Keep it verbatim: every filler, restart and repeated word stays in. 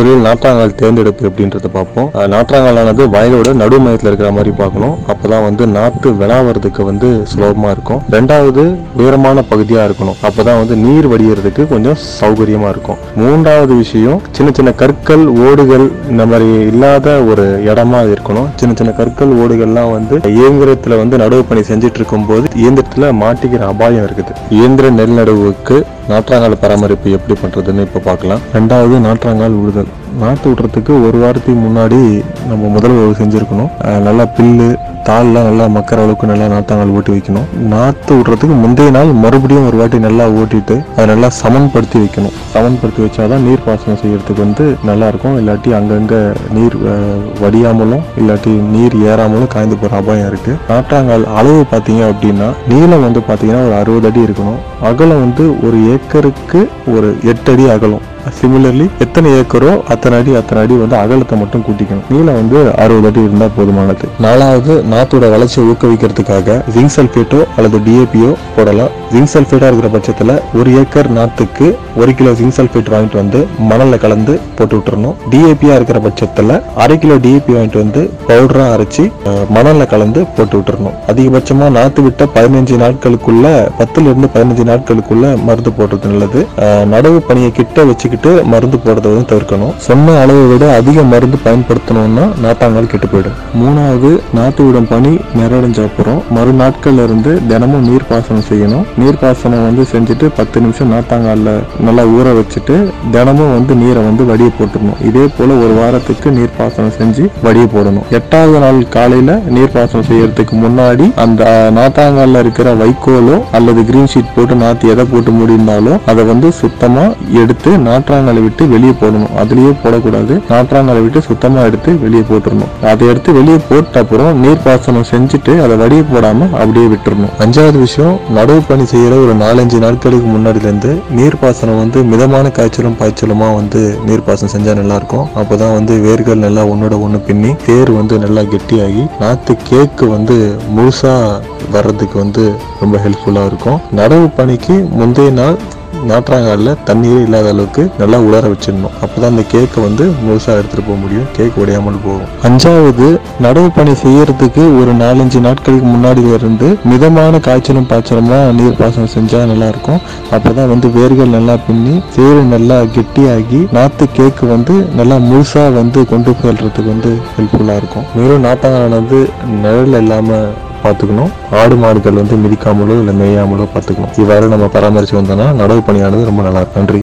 முதலில் நாற்றாங்கால் தேர்ந்தெடுப்பு அப்படின்றத பார்ப்போம். நாற்றாங்காலானது வயலோட நடு மையத்தில் இருக்கிற மாதிரி பார்க்கணும். அப்பதான் வந்து நாற்று விளாவறதுக்கு வந்து சுலபமா இருக்கும். ரெண்டாவது உயரமான பகுதியா இருக்கணும். அப்பதான் வந்து நீர் வடிகிறதுக்கு கொஞ்சம் சௌகரியமா இருக்கும். மூன்றாவது விஷயம் சின்ன சின்ன கற்கள் ஓடுகள் இந்த மாதிரி இல்லாத ஒரு இடமா இருக்கணும். சின்ன சின்ன கற்கள் ஓடுகள்லாம் வந்து இயந்திரத்துல வந்து நடவு பணி செஞ்சுட்டு இருக்கும் போது இயந்திரத்துல மாட்டிக்கிற அபாயம் இருக்குது. இயந்திர நெல் நடவுக்கு நாற்றாங்கால் பராமரிப்பு எப்படி பண்றதுன்னு இப்ப பார்க்கலாம். ரெண்டாவது நாற்றாங்கால் விடுதல். நாற்று விடுறதுக்கு ஒரு வாரத்துக்கு முன்னாடி நம்ம முதல் உழவு செஞ்சிருக்கணும். நல்லா பில்லு தாள்லாம் நல்லா மக்கற அளவுக்கு நல்லா நாற்றாங்கால் ஓட்டி வைக்கணும். நாற்று விடுறதுக்கு முந்தைய நாள் மறுபடியும் ஒரு வாட்டி நல்லா ஓட்டிட்டு அதை நல்லா சமன்படுத்தி வைக்கணும். சமன்படுத்தி வச்சாதான் நீர் பாசனம் செய்யறதுக்கு வந்து நல்லா இருக்கும். இல்லாட்டி அங்கங்க நீர் வடியாமலும் இல்லாட்டி நீர் ஏறாமலும் காய்ந்து போற அபாயம் இருக்கு. நாற்றாங்கால் அளவு பாத்தீங்க அப்படின்னா நீளம் வந்து பாத்தீங்கன்னா ஒரு அறுபது அடி இருக்கணும். அகலம் வந்து ஒரு ஏக்கருக்கு ஒரு எட்டு அடி அகலம். சிமிலர்லி எத்தனை ஏக்கரோ அத்தனை அடி அத்தனை அடி வந்து அகலத்தை மட்டும் கூட்டிக்கணும். நீளம் வந்து அறுபது அடி இருந்தா போதுமானது. நாலாவது நாத்தோட வளர்ச்சியை ஊக்குவிக்கிறதுக்காக ஜிங்க் சல்பேட்டோ அல்லது டிஏபியோ போடலாம். ஜிங்க் சல்பேட்டா இருக்கிற பட்சத்துல ஒரு ஏக்கர் நாத்துக்கு ஒரு கிலோ ஜிங்க் சல்பேட் வாங்கிட்டு வந்து மணல்ல கலந்து போட்டு விட்டுறணும். டிஏபியா இருக்கிற பட்சத்துல அரை கிலோ டிஏபி வாங்கிட்டு வந்து பவுடரா அரைச்சி மணல்ல கலந்து போட்டு விட்டுறணும். அதிகபட்சமா நாத்து விட்ட பதினஞ்சு நாட்களுக்குள்ள பத்துல இருந்து பதினஞ்சு நாட்களுக்குள்ள மருந்து போடுறது நல்லது. நடவு பணியை கிட்ட வச்சுக்கிட்டு மருந்து போடுறத வந்து தவிர்க்கணும். சொன்ன அளவை விட அதிக மருந்து பயன்படுத்தணும்னா நாத்தாங்கால் கெட்டு போயிடும். மூணாவது நாத்து விடும் பணி நிறைவடைஞ்ச அப்புறம் மறு நாட்கள்ல இருந்து தினமும் நீர் பாசனம் செய்யணும். நீர் பாசனம் வந்து செஞ்சுட்டு பத்து நிமிஷம் நாத்தாங்கால்ல நல்லா ஊற வச்சுட்டு தினமும் வந்து நீரை வந்து வடிய போட்டுடணும். இதே போல ஒரு வாரத்துக்கு நீர் பாசனம் செஞ்சு வடிய போடணும். எட்டாவது நாள் காலையில நீர் பாசனம் செய்யறதுக்கு முன்னாடி அந்த நாத்தாங்கால்ல இருக்கிற வைக்கோலோ அல்லது கிரீன் ஷீட் போட்டு நாத்து எதை போட்டு முடிந்தாலும் அதை வந்து சுத்தமா எடுத்து நாற்றாங்காலை விட்டு வெளியே போடணும். அதுலயே போடக்கூடாது. நாற்றாங்காலை விட்டு சுத்தமா எடுத்து வெளியே போட்டுடணும். அதை எடுத்து வெளியே போட்ட அப்புறம் நீர் பாசனம் செஞ்சுட்டு அதை வடிய போடாம அப்படியே விட்டுறணும். அஞ்சாவது விஷயம் நடவு பணி செய்யற ஒரு நாலஞ்சு நாட்களுக்கு முன்னாடில இருந்து நீர் பாசனம் வந்து மிதமான காய்ச்சலும் பாய்ச்சலுமா வந்து நீர் பாசனம் செஞ்சா நல்லா இருக்கும். அப்பதான் வந்து வேர்கள் நல்லா ஒன்னோட ஒண்ணு பின்னி தேர் வந்து நல்லா கெட்டியாகி நாத்து கேக்கு வந்து முழுசா வர்றதுக்கு வந்து ரொம்ப ஹெல்ப்ஃபுல்லா இருக்கும். நடவு பணிக்கு முந்தைய நாள் நாற்றாங்கால்ல தண்ணீர் இல்லாத அளவுக்கு நல்லா உலர வச்சிடணும். அப்பதான் அந்த கேக்கை வந்து முழுசா எடுத்துட்டு போக முடியும். கேக் உடையாமல் போகும். அஞ்சாவது நடவு பணி செய்யறதுக்கு ஒரு நாலஞ்சு நாட்களுக்கு முன்னாடில இருந்து மிதமான காய்ச்சலும் பாய்ச்சலுமா நீர் பாசனம் செஞ்சா நல்லா இருக்கும். அப்பதான் வந்து வேர்கள் நல்லா பின்னி சேறு நல்லா கெட்டியாகி நாத்து கேக்கு வந்து நல்லா முழுசா வந்து கொண்டு போயிடுறதுக்கு வந்து ஹெல்ப்ஃபுல்லா இருக்கும். மேலும் நாற்றாங்கால் வந்து நிழல் இல்லாம பார்த்துக்கணும். ஆடு மாடுகள் வந்து மிதிக்காமலோ இல்லை மேயாமலோ பார்த்துக்கணும். இவ்வாறு நம்ம பராமரிச்சு வந்தோம்னா நடவு பணியானது ரொம்ப நல்லா இருக்கும். நன்றி.